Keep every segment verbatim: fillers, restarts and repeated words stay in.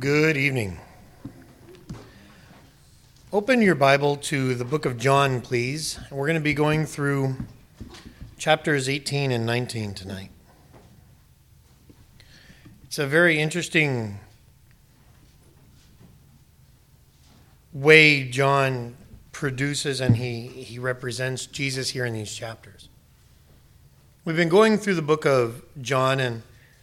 Good evening. Open your Bible to the book of John, please. We're going to be going through chapters eighteen and nineteen tonight. It's a very interesting way John produces and he, he represents Jesus here in these chapters. We've been going through the book of John, and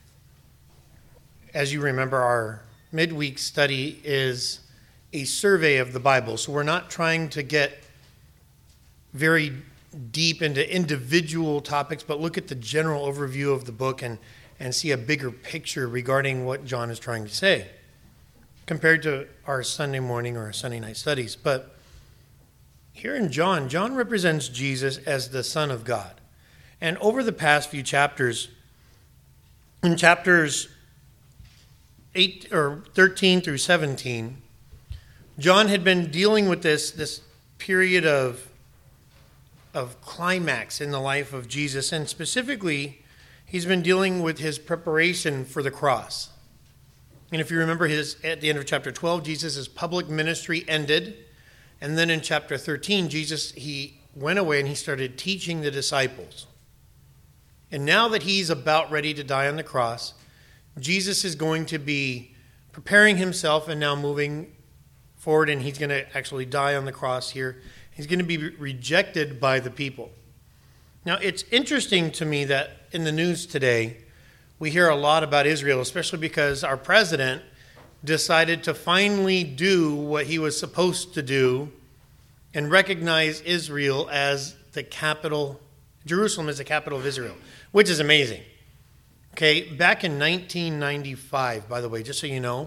as you remember, our midweek study is a survey of the Bible. So we're not trying to get very deep into individual topics, but look at the general overview of the book and, and see a bigger picture regarding what John is trying to say compared to our Sunday morning or our Sunday night studies. But here in John, John represents Jesus as the Son of God. And over the past few chapters, in chapters eight or thirteen through seventeen, John had been dealing with this, this period of, of climax in the life of Jesus, and specifically, he's been dealing with his preparation for the cross. And if you remember, his at the end of chapter twelve, Jesus' public ministry ended, and then in chapter thirteen, Jesus, he went away and he started teaching the disciples. And now that he's about ready to die on the cross, Jesus is going to be preparing himself and now moving forward, and he's going to actually die on the cross here. He's going to be rejected by the people. Now, it's interesting to me that in the news today, we hear a lot about Israel, especially because our president decided to finally do what he was supposed to do and recognize Israel as the capital, Jerusalem as the capital of Israel, which is amazing. Okay, back in nineteen ninety-five, by the way, just so you know,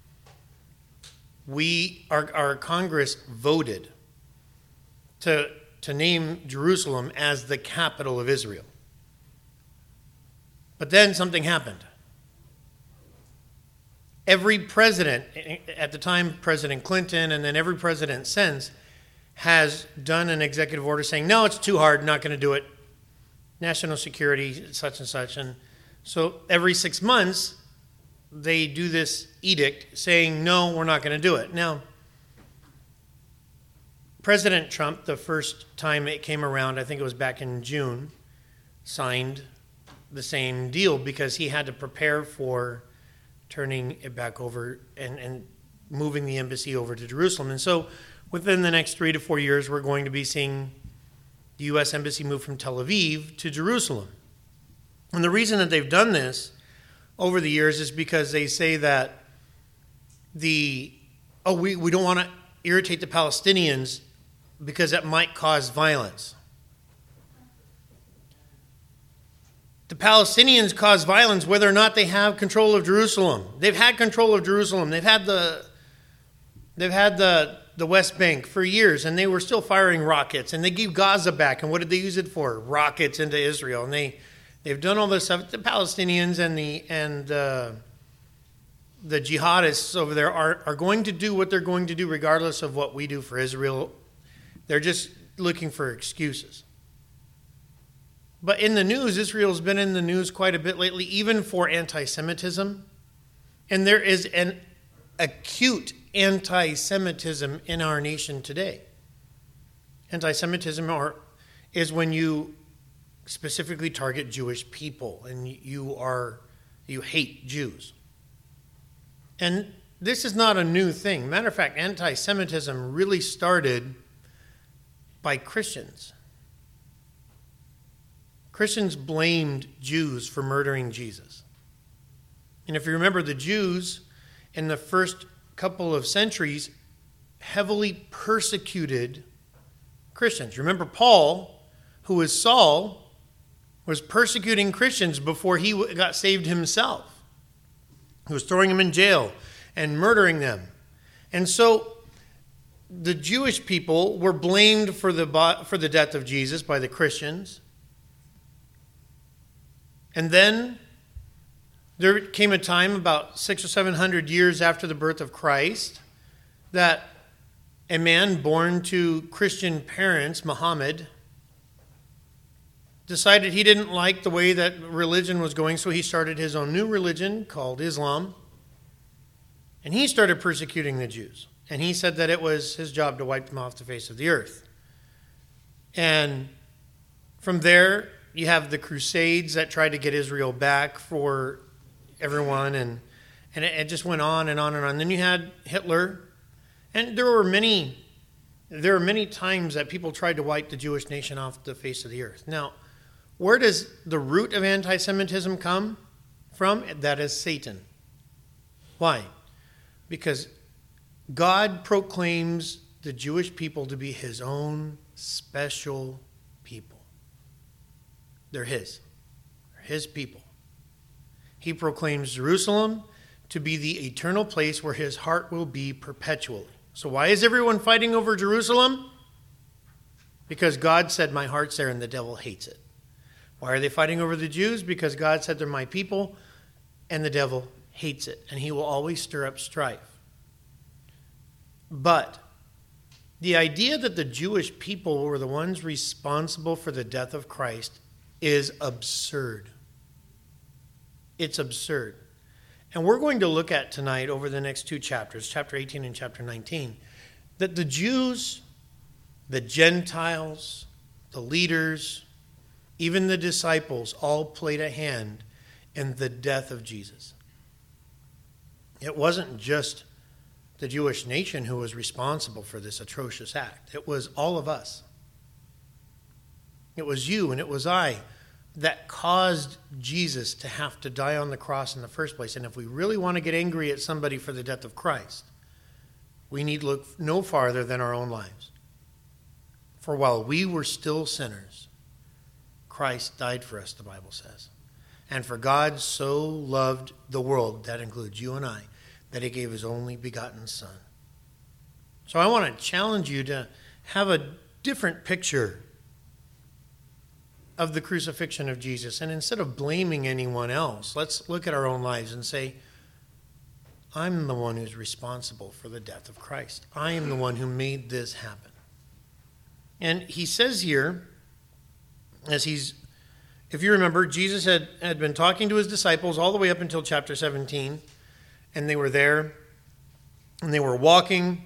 we our, our Congress voted to, to name Jerusalem as the capital of Israel. But then something happened. Every president, at the time President Clinton, and then every president since, has done an executive order saying, no, it's too hard, not going to do it. National security, such and such. And so every six months, they do this edict saying, no, we're not going to do it. Now, President Trump, the first time it came around, I think it was back in June, signed the same deal because he had to prepare for turning it back over and, and moving the embassy over to Jerusalem. And so within the next three to four years, we're going to be seeing the U S embassy move from Tel Aviv to Jerusalem. And the reason that they've done this over the years is because they say that the, oh, we, we don't want to irritate the Palestinians because that might cause violence. The Palestinians cause violence whether or not they have control of Jerusalem. They've had control of Jerusalem. They've had the, they've had the, the West Bank for years, and they were still firing rockets. And they gave Gaza back, and what did they use it for? Rockets into Israel. And they, they've done all this stuff. The Palestinians and the and uh, the jihadists over there are, are going to do what they're going to do regardless of what we do for Israel. They're just looking for excuses. But in the news, Israel's been in the news quite a bit lately, even for anti-Semitism. And there is an acute anti-Semitism in our nation today. Anti-Semitism are, is when you specifically target Jewish people and you are you hate Jews. And this is not a new thing. Matter of fact, anti-Semitism really started by Christians. Christians blamed Jews for murdering Jesus. And if you remember, the Jews in the first couple of centuries heavily persecuted Christians. Remember, Paul, who was Saul, was persecuting Christians before he got saved himself. He was throwing them in jail and murdering them. And so the Jewish people were blamed for the for the death of Jesus by the Christians. And then there came a time about six or seven hundred years after the birth of Christ that a man born to Christian parents, Muhammad, decided he didn't like the way that religion was going, so he started his own new religion called Islam. And he started persecuting the Jews. And he said that it was his job to wipe them off the face of the earth. And from there, you have the Crusades that tried to get Israel back for everyone. And, and it, it just went on and on and on. Then you had Hitler. And there were many, there were many times that people tried to wipe the Jewish nation off the face of the earth. Now, where does the root of anti-Semitism come from? That is Satan. Why? Because God proclaims the Jewish people to be his own special people. They're his. They're his people. He proclaims Jerusalem to be the eternal place where his heart will be perpetually. So why is everyone fighting over Jerusalem? Because God said, my heart's there, and the devil hates it. Why are they fighting over the Jews? Because God said they're my people, and the devil hates it, and he will always stir up strife. But the idea that the Jewish people were the ones responsible for the death of Christ is absurd. It's absurd. And we're going to look at tonight over the next two chapters, chapter eighteen and chapter nineteen, that the Jews, the Gentiles, the leaders, even the disciples all played a hand in the death of Jesus. It wasn't just the Jewish nation who was responsible for this atrocious act. It was all of us. It was you and it was I that caused Jesus to have to die on the cross in the first place. And if we really want to get angry at somebody for the death of Christ, we need look no farther than our own lives. For while we were still sinners, Christ died for us, the Bible says. And for God so loved the world, that includes you and I, that he gave his only begotten Son. So I want to challenge you to have a different picture of the crucifixion of Jesus. And instead of blaming anyone else, let's look at our own lives and say, I'm the one who's responsible for the death of Christ. I am the one who made this happen. And he says here, as he's, if you remember, Jesus had, had been talking to his disciples all the way up until chapter seventeen, and they were there, and they were walking,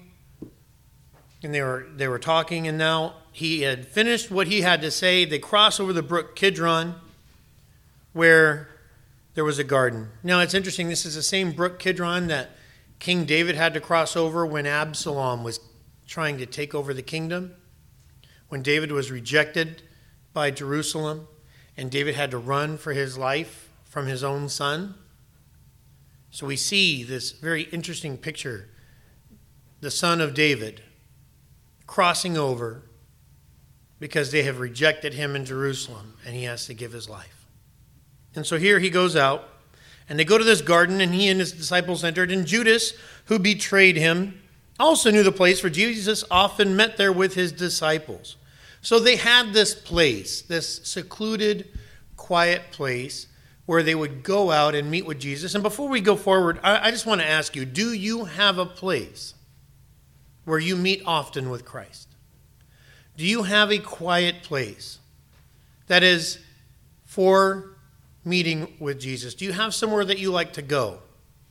and they were they were talking, and now he had finished what he had to say. They cross over the brook Kidron, where there was a garden. Now, it's interesting, this is the same brook Kidron that King David had to cross over when Absalom was trying to take over the kingdom, when David was rejected by Jerusalem, and David had to run for his life from his own son. So we see this very interesting picture, the son of David crossing over because they have rejected him in Jerusalem, and he has to give his life. And so here he goes out, and they go to this garden, and he and his disciples entered, and Judas, who betrayed him, also knew the place, for Jesus often met there with his disciples. So they had this place, this secluded, quiet place where they would go out and meet with Jesus. And before we go forward, I, I just want to ask you, do you have a place where you meet often with Christ? Do you have a quiet place that is for meeting with Jesus? Do you have somewhere that you like to go?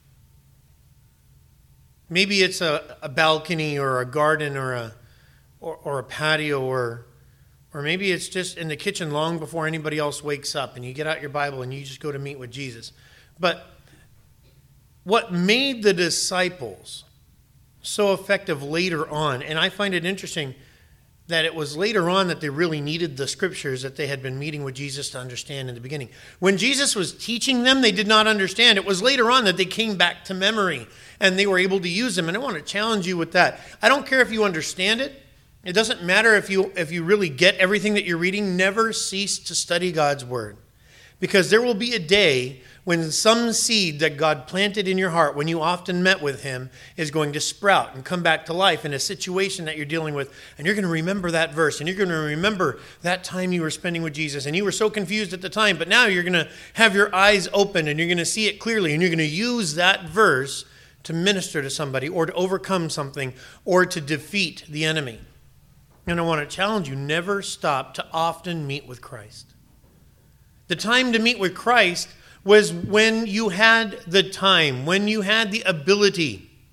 Maybe it's a, a balcony or a garden or a or, or a patio or Or maybe it's just in the kitchen long before anybody else wakes up and you get out your Bible and you just go to meet with Jesus. But what made the disciples so effective later on, and I find it interesting that it was later on that they really needed the scriptures that they had been meeting with Jesus to understand in the beginning. When Jesus was teaching them, they did not understand. It was later on that they came back to memory and they were able to use them. And I want to challenge you with that. I don't care if you understand it. It doesn't matter if you if you really get everything that you're reading. Never cease to study God's word. Because there will be a day when some seed that God planted in your heart when you often met with him is going to sprout and come back to life in a situation that you're dealing with. And you're going to remember that verse. And you're going to remember that time you were spending with Jesus. And you were so confused at the time. But now you're going to have your eyes open and you're going to see it clearly. And you're going to use that verse to minister to somebody or to overcome something or to defeat the enemy. And I want to challenge you, never stop to often meet with Christ. The time to meet with Christ was when you had the time, when you had the ability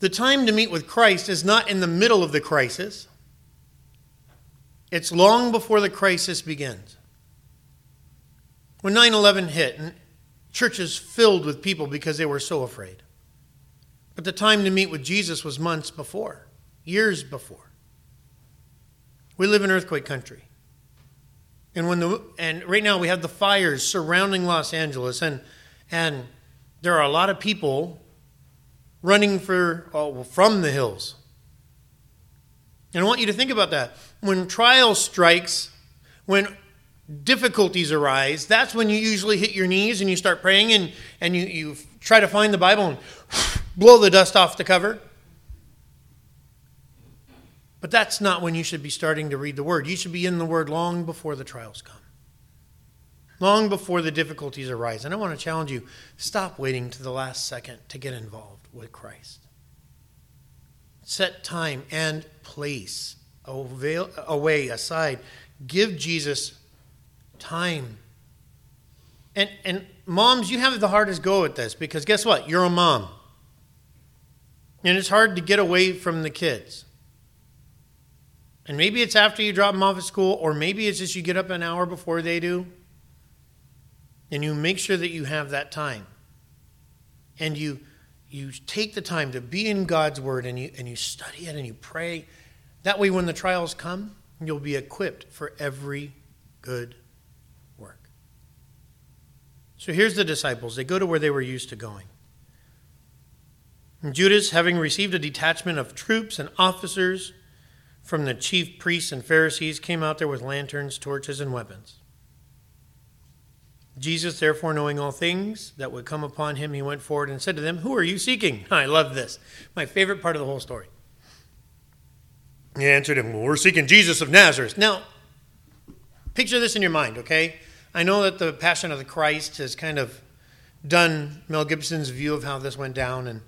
The time to meet with Christ is not in the middle of the crisis. It's long before the crisis begins. When nine eleven hit, and churches filled with people because they were so afraid. But the time to meet with Jesus was months before, years before. We live in earthquake country. And when the and right now we have the fires surrounding Los Angeles, and and there are a lot of people running for oh, from the hills. And I want you to think about that. When trial strikes, when difficulties arise, that's when you usually hit your knees and you start praying, and, and you, you try to find the Bible and blow the dust off the cover. But that's not when you should be starting to read the Word. You should be in the Word long before the trials come. Long before the difficulties arise. And I want to challenge you, stop waiting to the last second to get involved with Christ. Set time and place away, aside. Give Jesus time. And, and moms, you have the hardest go at this, because guess what? You're a mom. And it's hard to get away from the kids. And maybe it's after you drop them off at school, or maybe it's just you get up an hour before they do. And you make sure that you have that time. And you you take the time to be in God's Word, and you and you study it and you pray. That way when the trials come, you'll be equipped for every good work. So here's the disciples. They go to where they were used to going. And Judas, having received a detachment of troops and officers from the chief priests and Pharisees, came out there with lanterns, torches, and weapons. Jesus, therefore, knowing all things that would come upon him, he went forward and said to them, "Who are you seeking?" I love this. My favorite part of the whole story. He answered him, "Well, we're seeking Jesus of Nazareth." Now, picture this in your mind, okay? I know that the Passion of the Christ has kind of done Mel Gibson's view of how this went down. And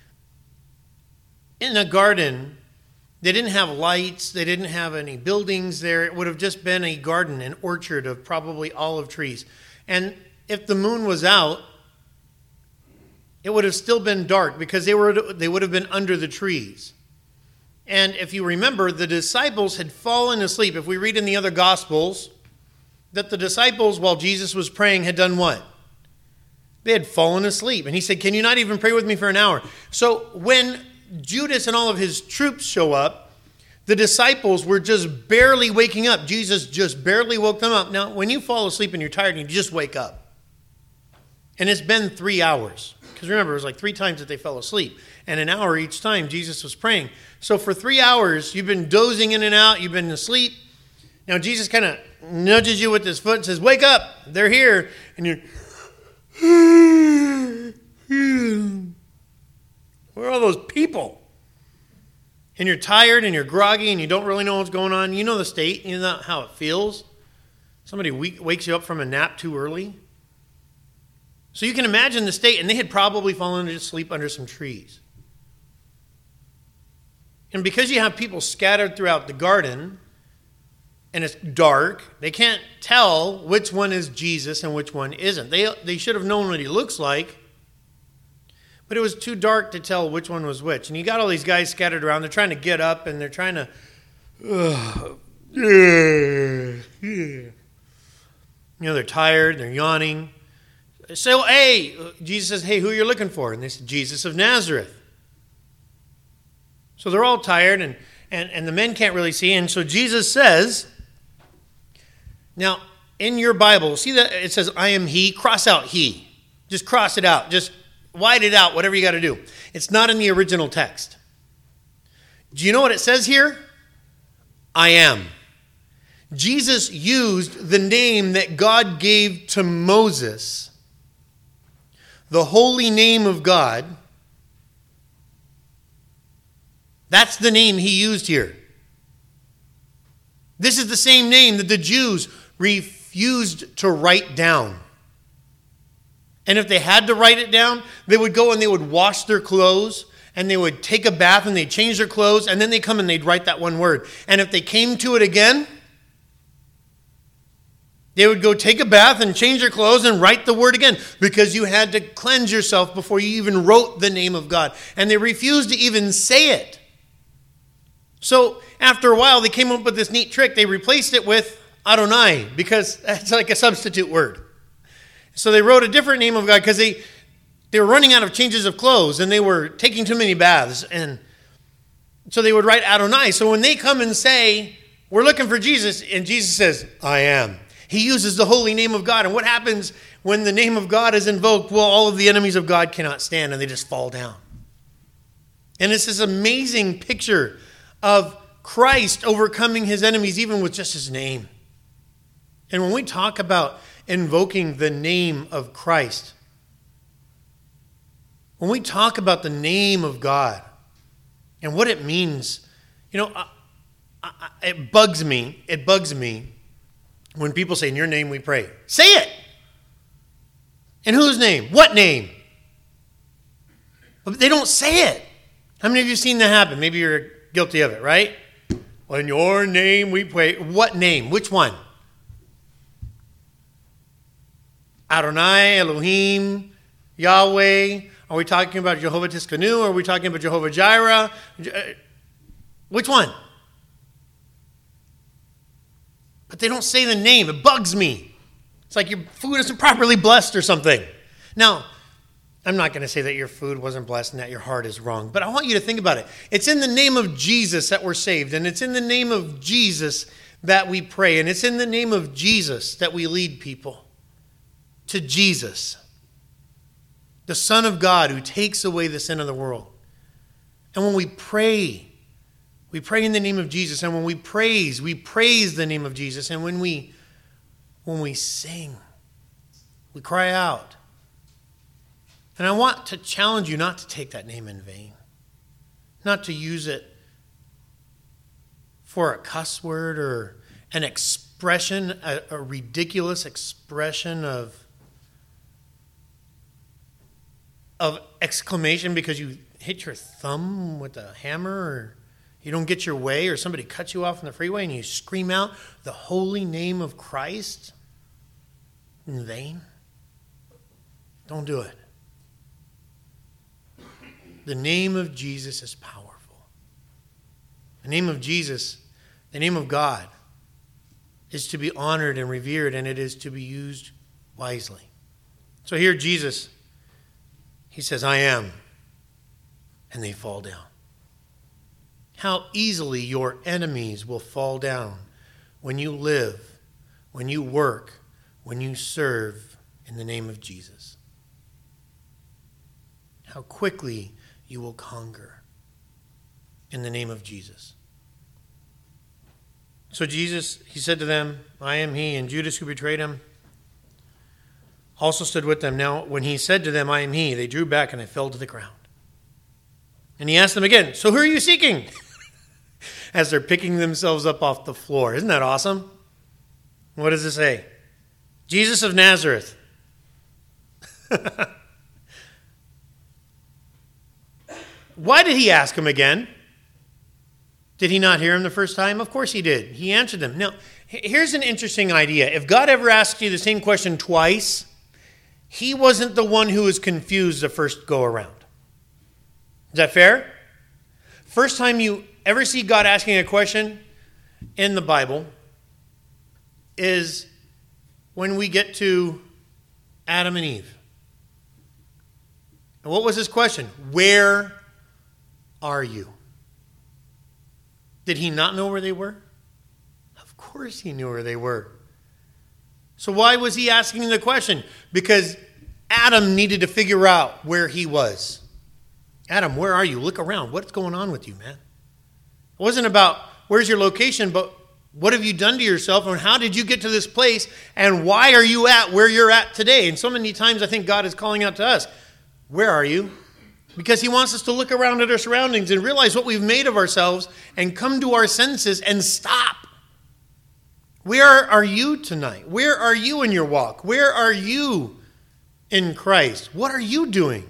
in a garden, they didn't have lights. They didn't have any buildings there. It would have just been a garden, an orchard of probably olive trees. And if the moon was out, it would have still been dark because they were they would have been under the trees. And if you remember, the disciples had fallen asleep. If we read in the other Gospels, that the disciples, while Jesus was praying, had done what? They had fallen asleep. And he said, "Can you not even pray with me for an hour?" So when Judas and all of his troops show up, the disciples were just barely waking up. Jesus just barely woke them up. Now, when you fall asleep and you're tired, you just wake up. And it's been three hours. Because remember, it was like three times that they fell asleep. And an hour each time Jesus was praying. So for three hours, you've been dozing in and out. You've been asleep. Now, Jesus kind of nudges you with his foot and says, "Wake up. They're here." And you're... Where are all those people? And you're tired and you're groggy and you don't really know what's going on. You know the state. You know how it feels. Somebody wakes you up from a nap too early. So you can imagine the state. And they had probably fallen asleep under some trees. And because you have people scattered throughout the garden and it's dark, they can't tell which one is Jesus and which one isn't. They, they should have known what he looks like. But it was too dark to tell which one was which. And you got all these guys scattered around. They're trying to get up and they're trying to... Uh, you know, they're tired. They're yawning. So, hey, Jesus says, "Hey, who are you looking for?" And they said, "Jesus of Nazareth." So they're all tired and, and, and the men can't really see. And so Jesus says... Now, in your Bible, see that it says, "I am he." Cross out he. Just cross it out. Just... wide it out, whatever you got to do. It's not in the original text. Do you know what it says here? I am. Jesus used the name that God gave to Moses, the holy name of God. That's the name he used here. This is the same name that the Jews refused to write down. And if they had to write it down, they would go and they would wash their clothes and they would take a bath and they'd change their clothes and then they'd come and they'd write that one word. And if they came to it again, They would go take a bath and change their clothes and write the word again because you had to cleanse yourself before you even wrote the name of God. And they refused to even say it. So after a while, they came up with this neat trick. They replaced it with Adonai because that's like a substitute word. So they wrote a different name of God because they, they were running out of changes of clothes and they were taking too many baths. And so they would write Adonai. So when they come and say, we're looking for Jesus, and Jesus says, I am. He uses the holy name of God. And what happens when the name of God is invoked? Well, all of the enemies of God cannot stand and they just fall down. And it's this amazing picture of Christ overcoming his enemies even with just his name. And when we talk about invoking the name of Christ, when we talk about the name of God and what it means, you know, I, I, it bugs me. It bugs me when people say, in your name we pray. Say it. In whose name? What name? But they don't say it. How many of you have seen that happen? Maybe you're guilty of it, right? Well, in your name we pray. What name? Which one? Adonai, Elohim, Yahweh. Are we talking about Jehovah Tiskanu? Are we talking about Jehovah Jireh? Which one? But they don't say the name. It bugs me. It's like your food isn't properly blessed or something. Now, I'm not going to say that your food wasn't blessed and that your heart is wrong, but I want you to think about it. It's in the name of Jesus that we're saved, and it's in the name of Jesus that we pray, and it's in the name of Jesus that we lead people to Jesus, the Son of God who takes away the sin of the world. And when we pray, we pray in the name of Jesus. And when we praise, we praise the name of Jesus. And when we when we sing, we cry out. And I want to challenge you not to take that name in vain, not to use it for a cuss word or an expression, a, a ridiculous expression of of exclamation because you hit your thumb with a hammer or you don't get your way or somebody cuts you off on the freeway and you scream out the holy name of Christ in vain. Don't do it. The name of Jesus is powerful. The name of Jesus, the name of God, is to be honored and revered, and it is to be used wisely. So here Jesus, he says, I am, and they fall down. How easily your enemies will fall down when you live, when you work, when you serve in the name of Jesus. How quickly you will conquer in the name of Jesus. So Jesus, he said to them, I am he, and Judas who betrayed him also stood with them. Now, when he said to them, I am he, they drew back and they fell to the ground. And he asked them again, so who are you seeking? As they're picking themselves up off the floor. Isn't that awesome? What does it say? Jesus of Nazareth. Why did he ask him again? Did he not hear him the first time? Of course he did. He answered them. Now, here's an interesting idea. If God ever asks you the same question twice, he wasn't the one who was confused the first go around. Is that fair? First time you ever see God asking a question in the Bible is when we get to Adam and Eve. And what was his question? Where are you? Did he not know where they were? Of course he knew where they were. So why was he asking the question? Because Adam needed to figure out where he was. Adam, where are you? Look around. What's going on with you, man? It wasn't about where's your location, but what have you done to yourself and how did you get to this place and why are you at where you're at today? And so many times I think God is calling out to us, where are you? Because he wants us to look around at our surroundings and realize what we've made of ourselves and come to our senses and stop. Where are you tonight? Where are you in your walk? Where are you in Christ? What are you doing?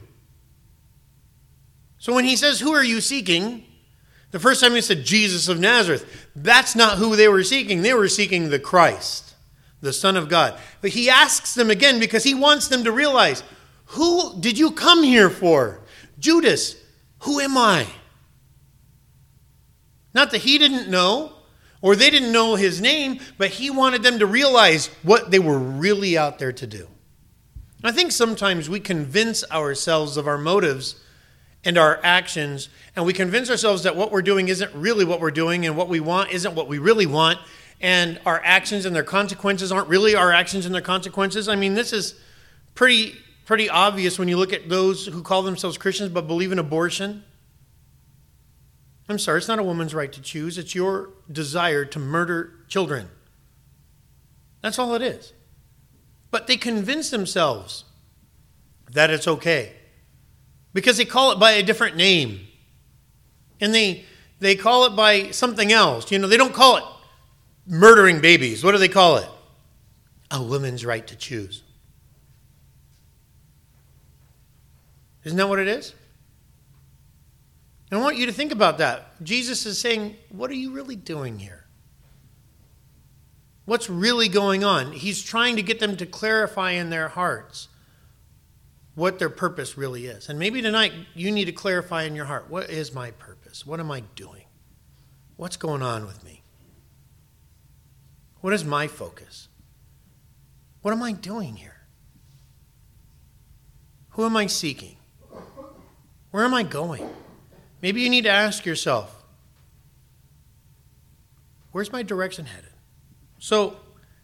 So when he says, who are you seeking? The first time he said, Jesus of Nazareth. That's not who they were seeking. They were seeking the Christ, the Son of God. But he asks them again because he wants them to realize, who did you come here for? Judas, who am I? Not that he didn't know, or they didn't know his name, but he wanted them to realize what they were really out there to do. I think sometimes we convince ourselves of our motives and our actions, and we convince ourselves that what we're doing isn't really what we're doing, and what we want isn't what we really want, and our actions and their consequences aren't really our actions and their consequences. I mean, this is pretty pretty obvious when you look at those who call themselves Christians but believe in abortion. I'm sorry, it's not a woman's right to choose. It's your desire to murder children. That's all it is. But they convince themselves that it's okay because they call it by a different name. And they they call it by something else. You know, they don't call it murdering babies. What do they call it? A woman's right to choose. Isn't that what it is? And I want you to think about that. Jesus is saying, what are you really doing here? What's really going on? He's trying to get them to clarify in their hearts what their purpose really is. And maybe tonight you need to clarify in your heart, what is my purpose? What am I doing? What's going on with me? What is my focus? What am I doing here? Who am I seeking? Where am I going? Maybe you need to ask yourself, where's my direction headed? So,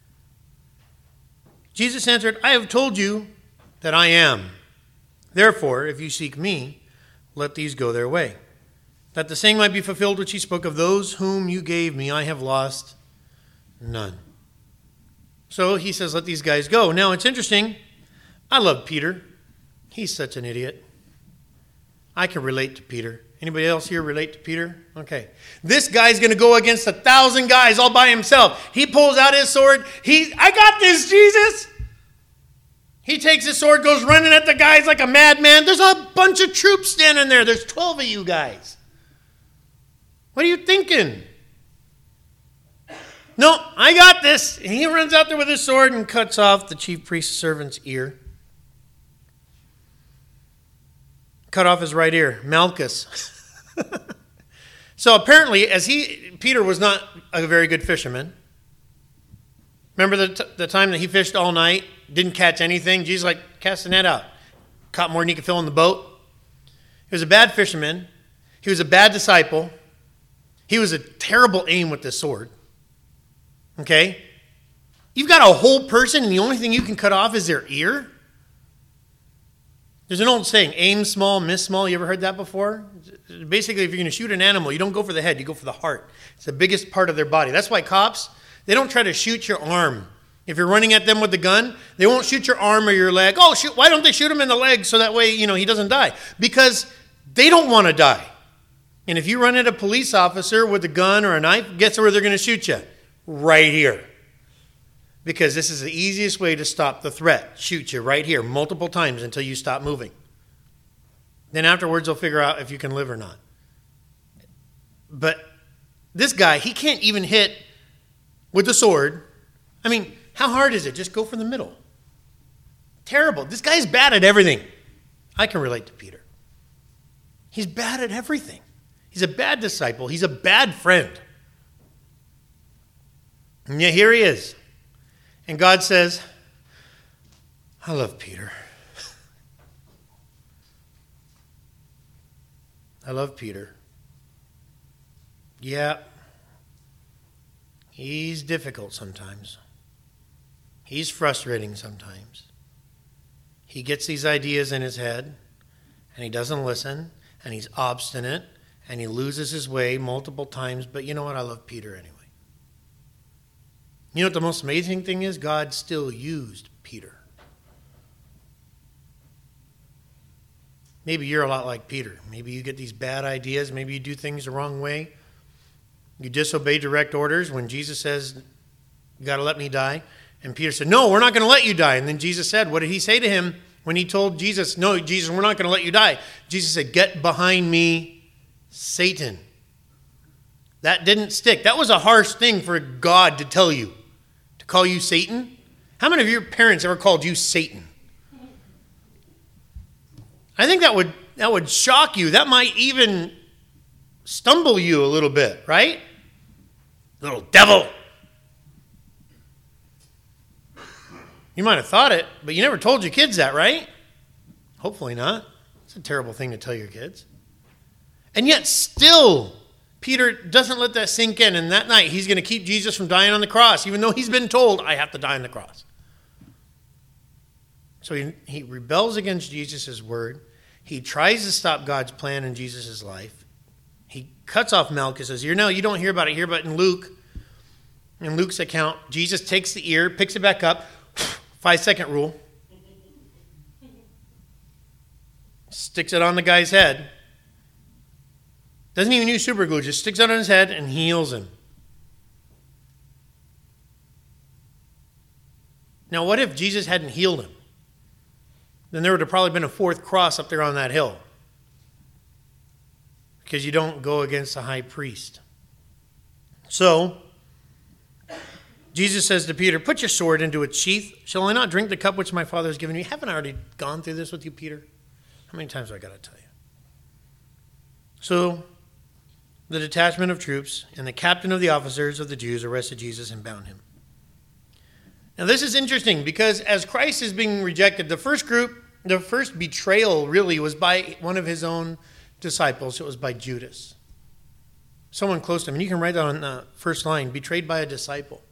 Jesus answered, I have told you that I am. Therefore, if you seek me, let these go their way. That the saying might be fulfilled which he spoke of, those whom you gave me, I have lost none. So he says, let these guys go. Now, it's interesting. I love Peter. He's such an idiot. I can relate to Peter. Anybody else here relate to Peter? Okay. This guy's going to go against a thousand guys all by himself. He pulls out his sword. He, I got this, Jesus. He takes his sword, goes running at the guys like a madman. There's a bunch of troops standing there. There's twelve of you guys. What are you thinking? No, I got this. And he runs out there with his sword and cuts off the chief priest's servant's ear. Cut off his right ear, Malchus. So apparently, as he, Peter was not a very good fisherman. Remember the, t- the time that he fished all night, didn't catch anything? Jesus like, cast the net out. Caught more than he could fill in the boat. He was a bad fisherman. He was a bad disciple. He was a terrible aim with the sword. Okay? You've got a whole person and the only thing you can cut off is their ear? There's an old saying, aim small, miss small. You ever heard that before? Basically, if you're going to shoot an animal, you don't go for the head, you go for the heart. It's the biggest part of their body. That's why cops, they don't try to shoot your arm. If you're running at them with the gun, they won't shoot your arm or your leg. Oh, shoot! Why don't they shoot him in the leg so that way, you know, he doesn't die? Because they don't want to die. And if you run at a police officer with a gun or a knife, guess where they're going to shoot you? Right here. Because this is the easiest way to stop the threat. Shoot you right here multiple times until you stop moving. Then afterwards they'll figure out if you can live or not. But this guy, he can't even hit with the sword. I mean, how hard is it? Just go for the middle. Terrible. This guy's bad at everything. I can relate to Peter. He's bad at everything. He's a bad disciple. He's a bad friend. And yet here he is. And God says, I love Peter. I love Peter. Yeah, he's difficult sometimes. He's frustrating sometimes. He gets these ideas in his head, and he doesn't listen, and he's obstinate, and he loses his way multiple times. But you know what? I love Peter anyway. You know what the most amazing thing is? God still used Peter. Maybe you're a lot like Peter. Maybe you get these bad ideas. Maybe you do things the wrong way. You disobey direct orders when Jesus says, you got to let me die. And Peter said, no, we're not going to let you die. And then Jesus said, what did he say to him when he told Jesus, no, Jesus, we're not going to let you die? Jesus said, get behind me, Satan. That didn't stick. That was a harsh thing for God to tell you. call you Satan? How many of your parents ever called you Satan? I think that would that would shock you. That might even stumble you a little bit, right? Little devil. You might have thought it, but you never told your kids that, right? Hopefully not. It's a terrible thing to tell your kids. And yet still, Peter doesn't let that sink in. And that night, he's going to keep Jesus from dying on the cross, even though he's been told, I have to die on the cross. So he, he rebels against Jesus' word. He tries to stop God's plan in Jesus' life. He cuts off Malchus, says, you know, you don't hear about it here, but in Luke, in Luke's account, Jesus takes the ear, picks it back up, five-second rule, sticks it on the guy's head. Doesn't even use super glue, just sticks it on his head and heals him. Now, what if Jesus hadn't healed him? Then there would have probably been a fourth cross up there on that hill. Because you don't go against the high priest. So, Jesus says to Peter, put your sword into its sheath. Shall I not drink the cup which my Father has given me? Haven't I already gone through this with you, Peter? How many times do I got to tell you? So, the detachment of troops and the captain of the officers of the Jews arrested Jesus and bound him. Now, this is interesting because as Christ is being rejected, the first group, the first betrayal really was by one of his own disciples. It was by Judas. Someone close to him. And you can write that on the first line, betrayed by a disciple.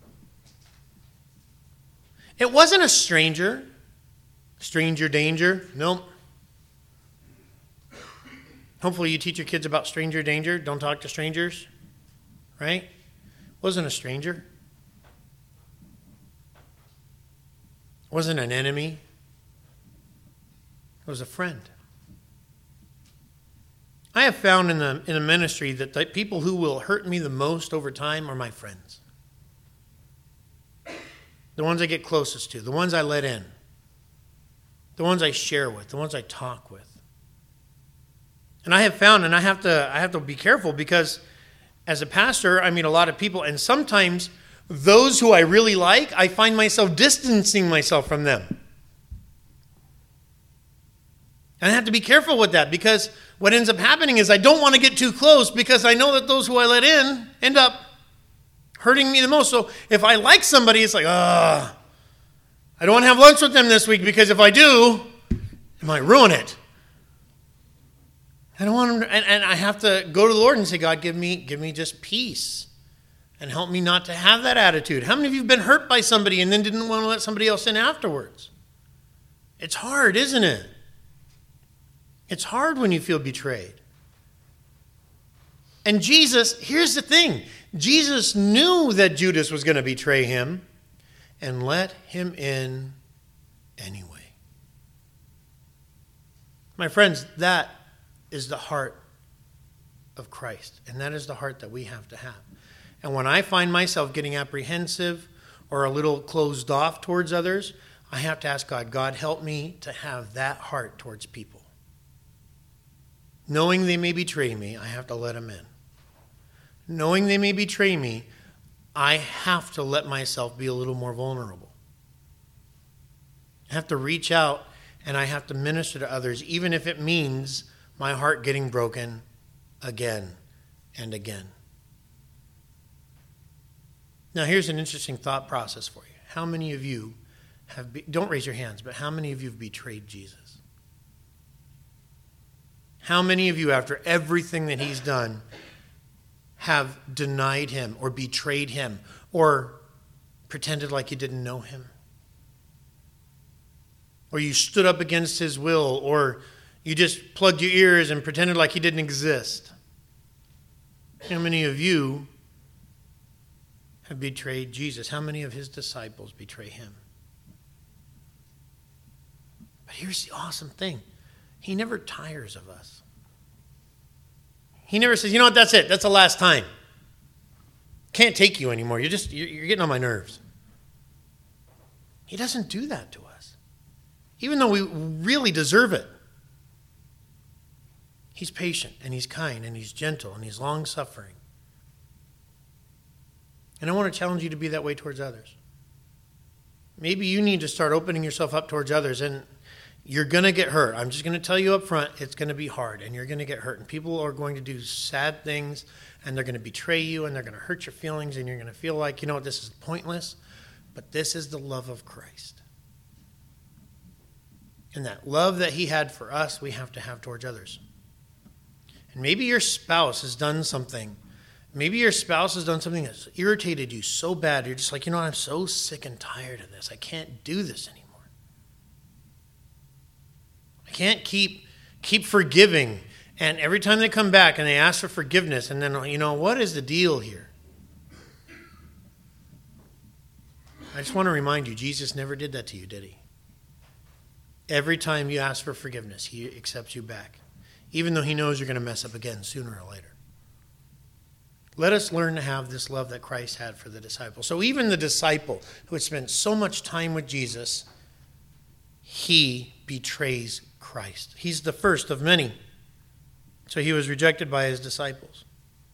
It wasn't a stranger. Stranger danger. Nope. Hopefully you teach your kids about stranger danger. Don't talk to strangers. Right? It wasn't a stranger. It wasn't an enemy. It was a friend. I have found in the in the ministry that the people who will hurt me the most over time are my friends. The ones I get closest to, the ones I let in, the ones I share with, the ones I talk with. And I have found, and I have to I have to be careful because as a pastor, I meet a lot of people, and sometimes those who I really like, I find myself distancing myself from them. And I have to be careful with that because what ends up happening is I don't want to get too close because I know that those who I let in end up hurting me the most. So if I like somebody, it's like, ah, I don't want to have lunch with them this week because if I do, it might ruin it. I don't want them to, and, and I have to go to the Lord and say, God, give me, give me just peace and help me not to have that attitude. How many of you have been hurt by somebody and then didn't want to let somebody else in afterwards? It's hard, isn't it? It's hard when you feel betrayed. And Jesus, here's the thing. Jesus knew that Judas was going to betray him and let him in anyway. My friends, that is the heart of Christ. And that is the heart that we have to have. And when I find myself getting apprehensive or a little closed off towards others, I have to ask God, God, help me to have that heart towards people. Knowing they may betray me, I have to let them in. Knowing they may betray me, I have to let myself be a little more vulnerable. I have to reach out and I have to minister to others, even if it means my heart getting broken again and again. Now, here's an interesting thought process for you. How many of you have, be- don't raise your hands, but how many of you have betrayed Jesus? How many of you, after everything that he's done, have denied him or betrayed him or pretended like you didn't know him? Or you stood up against his will, or you just plugged your ears and pretended like he didn't exist? How many of you have betrayed Jesus? How many of his disciples betray him? But here's the awesome thing. He never tires of us. He never says, you know what, that's it. That's the last time. Can't take you anymore. You're just, you're, you're getting on my nerves. He doesn't do that to us. Even though we really deserve it. He's patient, and he's kind, and he's gentle, and he's long-suffering. And I want to challenge you to be that way towards others. maybe you need to start opening yourself up towards others, and you're going to get hurt. I'm just going to tell you up front, it's going to be hard, and you're going to get hurt, and people are going to do sad things, and they're going to betray you, and they're going to hurt your feelings, and you're going to feel like, you know what, this is pointless, but this is the love of Christ. And that love that he had for us, we have to have towards others. And maybe your spouse has done something. Maybe your spouse has done something that's irritated you so bad, you're just like, you know what, I'm so sick and tired of this. I can't do this anymore. I can't keep keep forgiving. And every time they come back and they ask for forgiveness, and then, you know, what is the deal here? I just want to remind you, Jesus never did that to you, did he? Every time you ask for forgiveness, he accepts you back, even though he knows you're going to mess up again sooner or later. Let us learn to have this love that Christ had for the disciple. So even the disciple who had spent so much time with Jesus, he betrays Christ. He's the first of many. So he was rejected by his disciples.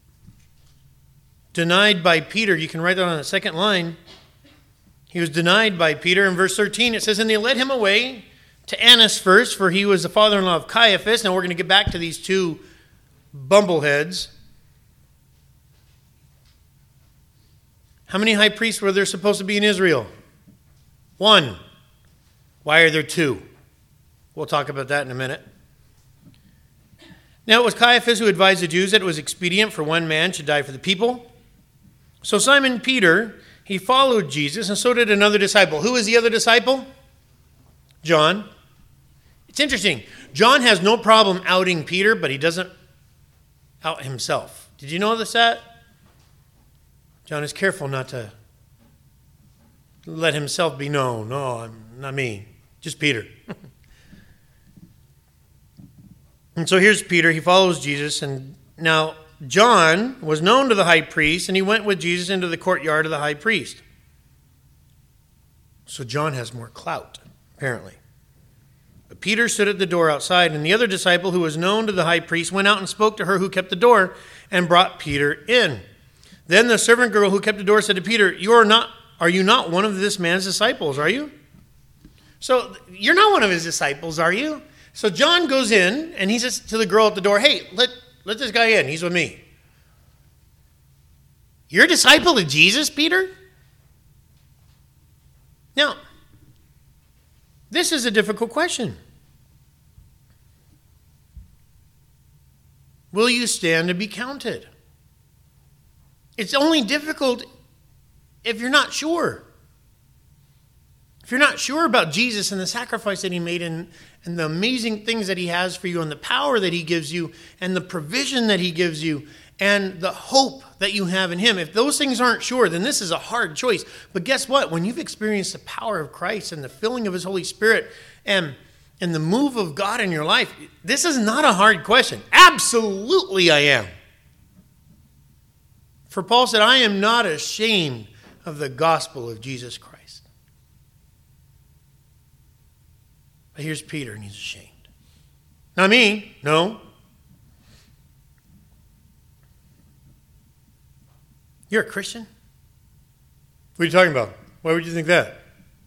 Denied by Peter. You can write that on the second line. He was denied by Peter. In verse thirteen, it says, and they led him away to Annas first, for he was the father-in-law of Caiaphas. Now we're going to get back to these two bumbleheads. How many high priests were there supposed to be in Israel? One. Why are there two? We'll talk about that in a minute. Now it was Caiaphas who advised the Jews that it was expedient for one man should die for the people. So Simon Peter, he followed Jesus, and so did another disciple. Who is the other disciple? John. It's interesting. John has no problem outing Peter, but he doesn't out himself. Did you know this, that? John is careful not to let himself be known. No, I'm not me. Just Peter. And so here's Peter. He follows Jesus. And now John was known to the high priest, and he went with Jesus into the courtyard of the high priest. So John has more clout, apparently. But Peter stood at the door outside, and the other disciple who was known to the high priest went out and spoke to her who kept the door and brought Peter in. Then the servant girl who kept the door said to Peter, "You are not, are you not one of this man's disciples, are you?" So you're not one of his disciples, are you? So John goes in, and he says to the girl at the door, "Hey, let, let this guy in. He's with me." You're a disciple of Jesus, Peter? Now, this is a difficult question. Will you stand to be counted? It's only difficult if you're not sure. If you're not sure about Jesus and the sacrifice that he made and, and the amazing things that he has for you and the power that he gives you and the provision that he gives you and the hope that you have in him, if those things aren't sure, then this is a hard choice. But guess what? When you've experienced the power of Christ and the filling of his Holy Spirit and, and the move of God in your life, this is not a hard question. Absolutely I am. For Paul said, "I am not ashamed of the gospel of Jesus Christ." But here's Peter, and he's ashamed. Not me, no. You're a Christian? What are you talking about? Why would you think that?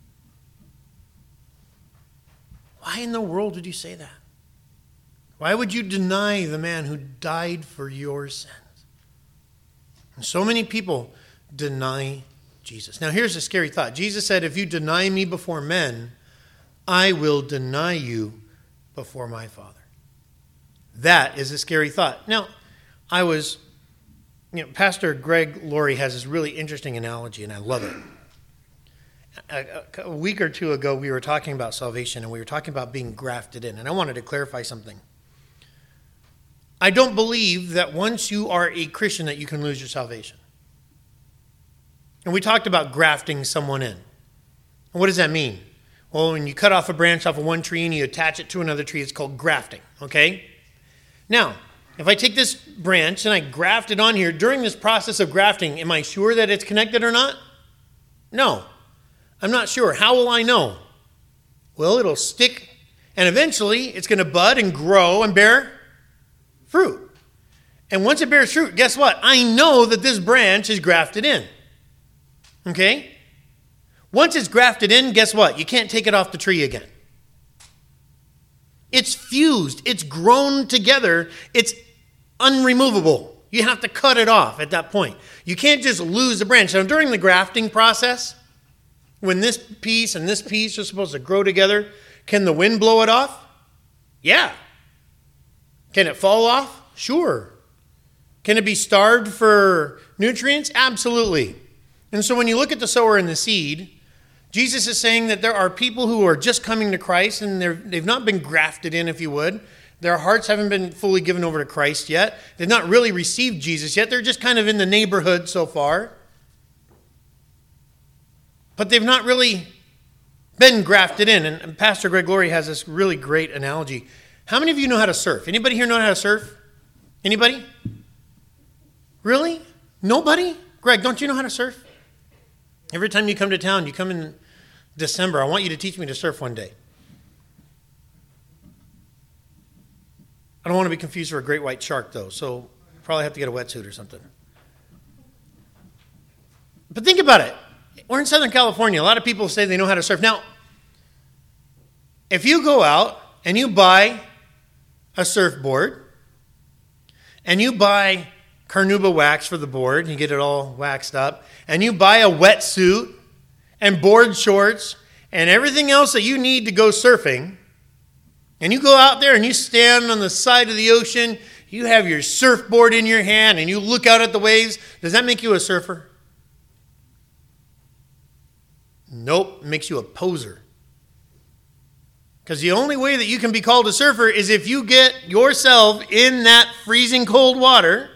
Why in the world would you say that? Why would you deny the man who died for your sins? And so many people deny Jesus. Now here's a scary thought. Jesus said, "If you deny me before men, I will deny you before my Father." That is a scary thought. Now, I was, you know, Pastor Greg Laurie has this really interesting analogy, and I love it. A, a week or two ago, we were talking about salvation, and we were talking about being grafted in, and I wanted to clarify something. I don't believe that once you are a Christian that you can lose your salvation. And we talked about grafting someone in. And what does that mean? Well, when you cut off a branch off of one tree and you attach it to another tree, it's called grafting, okay? Now, if I take this branch and I graft it on here, during this process of grafting, am I sure that it's connected or not? No, I'm not sure. How will I know? Well, it'll stick, and eventually it's going to bud and grow and bear fruit. And once it bears fruit, guess what? I know that this branch is grafted in. Okay? Once it's grafted in, guess what? You can't take it off the tree again. It's fused. It's grown together. It's unremovable. You have to cut it off at that point. You can't just lose the branch. Now, during the grafting process, when this piece and this piece are supposed to grow together, can the wind blow it off? Yeah. Can it fall off? Sure. Can it be starved for nutrients? Absolutely. And so when you look at the sower and the seed, Jesus is saying that there are people who are just coming to Christ and they're, they've not been grafted in, if you would. Their hearts haven't been fully given over to Christ yet. They've not really received Jesus yet. They're just kind of in the neighborhood so far. But they've not really been grafted in. And Pastor Greg Laurie has this really great analogy. How many of you know how to surf? Anybody here know how to surf? Anybody? Really? Nobody? Greg, don't you know how to surf? Every time you come to town, you come in December, I want you to teach me to surf one day. I don't want to be confused for a great white shark, though, so probably have to get a wetsuit or something. But think about it. We're in Southern California. A lot of people say they know how to surf. Now, if you go out and you buy a surfboard and you buy Carnauba wax for the board, you get it all waxed up, and you buy a wetsuit and board shorts and everything else that you need to go surfing, and you go out there and you stand on the side of the ocean, you have your surfboard in your hand and you look out at the waves, does that make you a surfer? Nope, it makes you a poser. Because the only way that you can be called a surfer is if you get yourself in that freezing cold water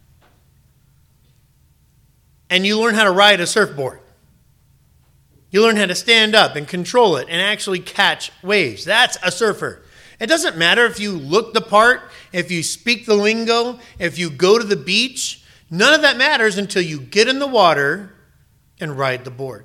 and you learn how to ride a surfboard. You learn how to stand up and control it and actually catch waves. That's a surfer. It doesn't matter if you look the part, if you speak the lingo, if you go to the beach. None of that matters until you get in the water and ride the board.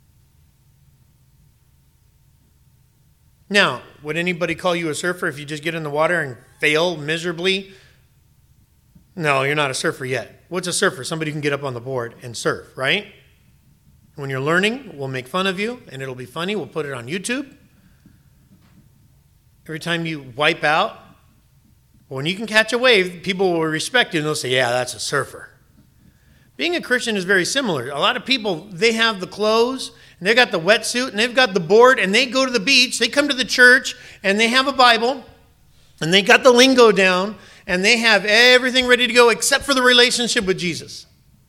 Now, would anybody call you a surfer if you just get in the water and fail miserably? No, you're not a surfer yet. What's a surfer? Somebody who can get up on the board and surf, right? When you're learning, we'll make fun of you, and it'll be funny. We'll put it on YouTube. Every time you wipe out, when you can catch a wave, people will respect you, and they'll say, yeah, that's a surfer. Being a Christian is very similar. A lot of people, they have the clothes, and they've got the wetsuit, and they've got the board, and they go to the beach, they come to the church, and they have a Bible, and they got the lingo down, and they have everything ready to go except for the relationship with Jesus.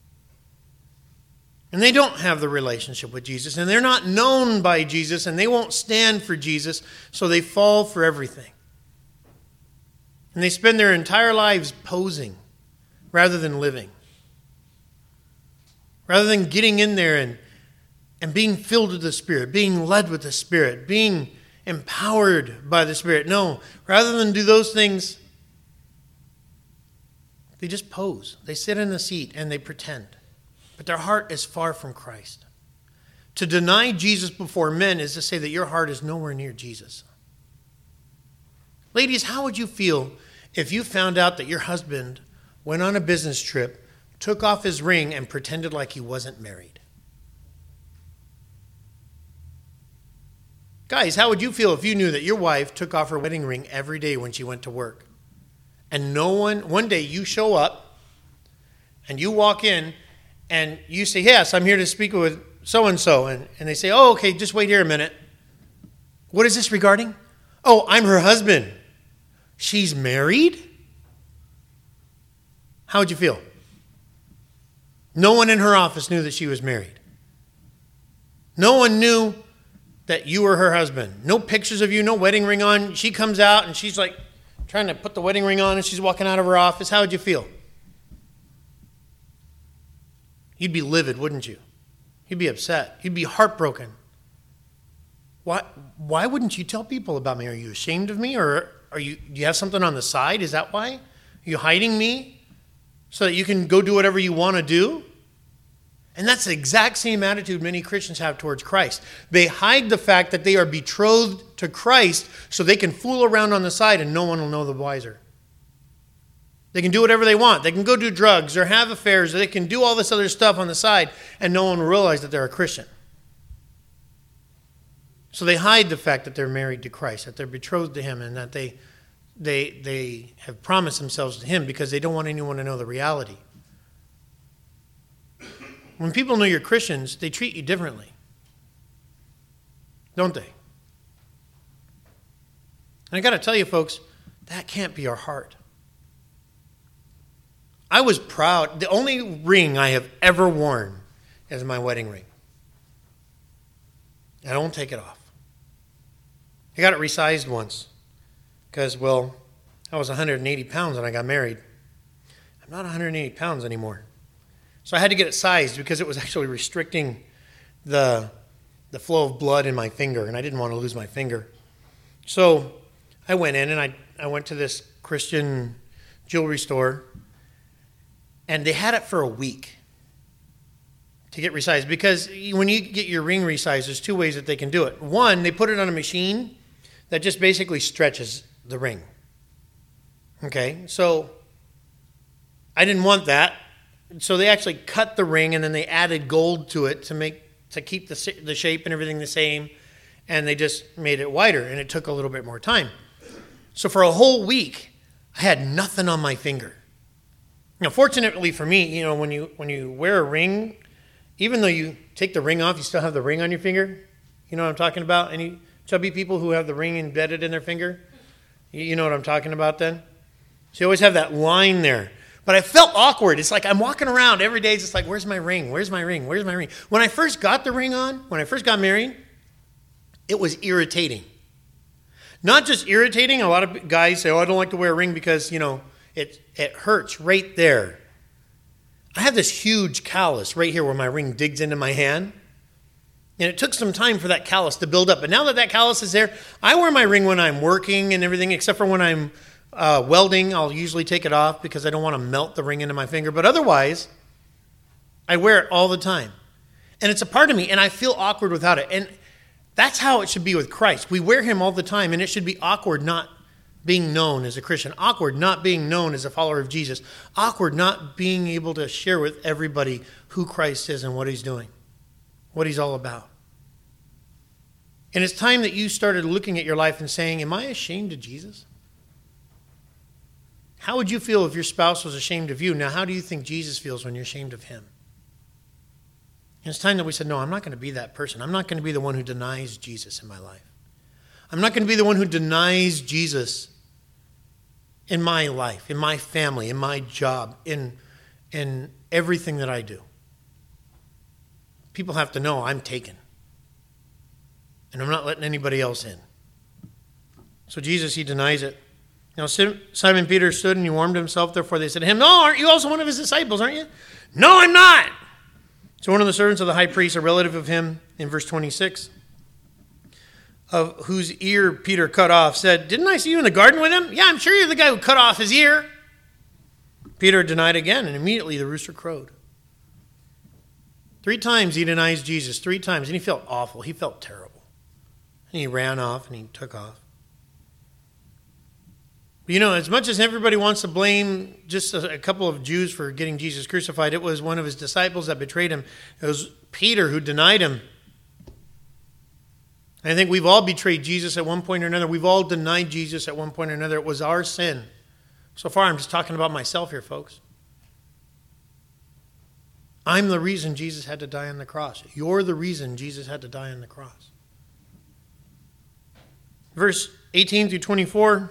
And they don't have the relationship with Jesus, and they're not known by Jesus, and they won't stand for Jesus, so they fall for everything. And they spend their entire lives posing rather than living. Rather than getting in there and, and being filled with the Spirit, being led with the Spirit, being empowered by the Spirit. No, rather than do those things, they just pose. They sit in the seat and they pretend. But their heart is far from Christ. To deny Jesus before men is to say that your heart is nowhere near Jesus. Ladies, how would you feel if you found out that your husband went on a business trip, took off his ring, and pretended like he wasn't married? Guys, how would you feel if you knew that your wife took off her wedding ring every day when she went to work? And no one, one day you show up and you walk in and you say, yes, I'm here to speak with so-and-so. And, and they say, oh, okay, just wait here a minute. What is this regarding? Oh, I'm her husband. She's married? How would you feel? No one in her office knew that she was married. No one knew that you were her husband. No pictures of you, no wedding ring on. She comes out and she's like trying to put the wedding ring on and she's walking out of her office. How would you feel? You'd be livid, wouldn't you? You'd be upset. You'd be heartbroken. Why, why wouldn't you tell people about me? Are you ashamed of me? Or are you, do you have something on the side? Is that why? Are you hiding me so that you can go do whatever you want to do? And that's the exact same attitude many Christians have towards Christ. They hide the fact that they are betrothed to Christ so they can fool around on the side and no one will know the wiser. They can do whatever they want. They can go do drugs or have affairs, or they can do all this other stuff on the side, and no one will realize that they're a Christian. So they hide the fact that they're married to Christ, that they're betrothed to him, and that they they they have promised themselves to him because they don't want anyone to know the reality. When people know you're Christians, they treat you differently. Don't they? And I got to tell you, folks, that can't be our heart. I was proud. The only ring I have ever worn is my wedding ring. I don't take it off. I got it resized once because, well, I was one hundred eighty pounds when I got married. I'm not one hundred eighty pounds anymore. So I had to get it sized because it was actually restricting the, the flow of blood in my finger, and I didn't want to lose my finger. So I went in and I, I went to this Christian jewelry store, and they had it for a week to get resized. Because when you get your ring resized, there's two ways that they can do it. One, they put it on a machine that just basically stretches the ring. Okay, so I didn't want that. So they actually cut the ring, and then they added gold to it to make to keep the the shape and everything the same, and they just made it wider, and it took a little bit more time. So for a whole week, I had nothing on my finger. Now, fortunately for me, you know, when you when you wear a ring, even though you take the ring off, you still have the ring on your finger. You know what I'm talking about? Any chubby people who have the ring embedded in their finger? You know what I'm talking about then? So you always have that line there. But I felt awkward. It's like I'm walking around every day. It's just like, where's my ring? Where's my ring? Where's my ring? When I first got the ring on, when I first got married, it was irritating. Not just irritating. A lot of guys say, oh, I don't like to wear a ring because, you know, it, it hurts right there. I have this huge callus right here where my ring digs into my hand. And it took some time for that callus to build up. But now that that callus is there, I wear my ring when I'm working and everything, except for when I'm Uh, welding. I'll usually take it off because I don't want to melt the ring into my finger. But otherwise, I wear it all the time. And it's a part of me, and I feel awkward without it. And that's how it should be with Christ. We wear him all the time, and it should be awkward not being known as a Christian, awkward not being known as a follower of Jesus, awkward not being able to share with everybody who Christ is and what he's doing, what he's all about. And it's time that you started looking at your life and saying, am I ashamed of Jesus? How would you feel if your spouse was ashamed of you? Now, how do you think Jesus feels when you're ashamed of him? And it's time that we said, no, I'm not going to be that person. I'm not going to be the one who denies Jesus in my life. I'm not going to be the one who denies Jesus in my life, in my family, in my job, in, in everything that I do. People have to know I'm taken. And I'm not letting anybody else in. So Jesus, he denies it. Now, Simon Peter stood and he warmed himself. Therefore, they said to him, no, aren't you also one of his disciples, aren't you? No, I'm not. So one of the servants of the high priest, a relative of him, in verse twenty-six, of whose ear Peter cut off, said, didn't I see you in the garden with him? Yeah, I'm sure you're the guy who cut off his ear. Peter denied again, and immediately the rooster crowed. Three times he denies Jesus, three times, and he felt awful. He felt terrible. And he ran off and he took off. You know, as much as everybody wants to blame just a couple of Jews for getting Jesus crucified, it was one of his disciples that betrayed him. It was Peter who denied him. I think we've all betrayed Jesus at one point or another. We've all denied Jesus at one point or another. It was our sin. So far, I'm just talking about myself here, folks. I'm the reason Jesus had to die on the cross. You're the reason Jesus had to die on the cross. Verse eighteen through twenty-four.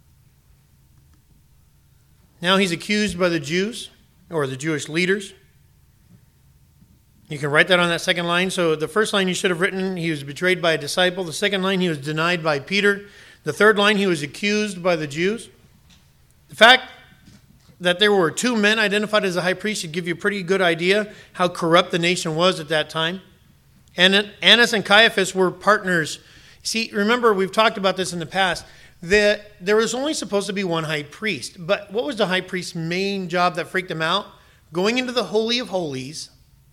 Now he's accused by the Jews, or the Jewish leaders. You can write that on that second line. So the first line you should have written, he was betrayed by a disciple. The second line, he was denied by Peter. The third line, he was accused by the Jews. The fact that there were two men identified as a high priest should give you a pretty good idea how corrupt the nation was at that time. And Annas and Caiaphas were partners. See, remember, we've talked about this in the past. That there was only supposed to be one high priest. But what was the high priest's main job that freaked him out? Going into the Holy of Holies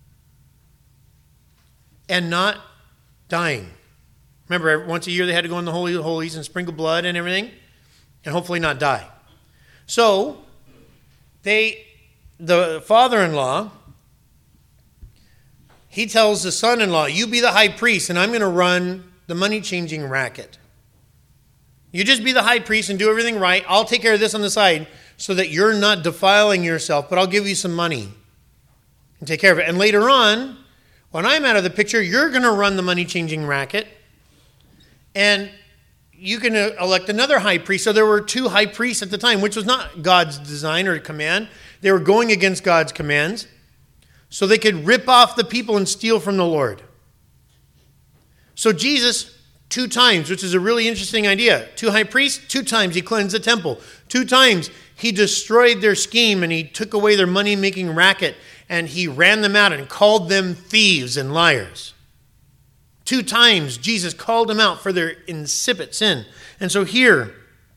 and not dying. Remember, once a year they had to go in the Holy of Holies and sprinkle blood and everything, and hopefully not die. So, they, the father-in-law, he tells the son-in-law, you be the high priest, and I'm going to run the money-changing racket. You just be the high priest and do everything right. I'll take care of this on the side so that you're not defiling yourself, but I'll give you some money and take care of it. And later on, when I'm out of the picture, you're going to run the money-changing racket, and you can elect another high priest. So there were two high priests at the time, which was not God's design or command. They were going against God's commands so they could rip off the people and steal from the Lord. So Jesus, two times, which is a really interesting idea. Two high priests, two times he cleansed the temple. Two times he destroyed their scheme and he took away their money-making racket and he ran them out and called them thieves and liars. Two times Jesus called them out for their insipid sin. And so here,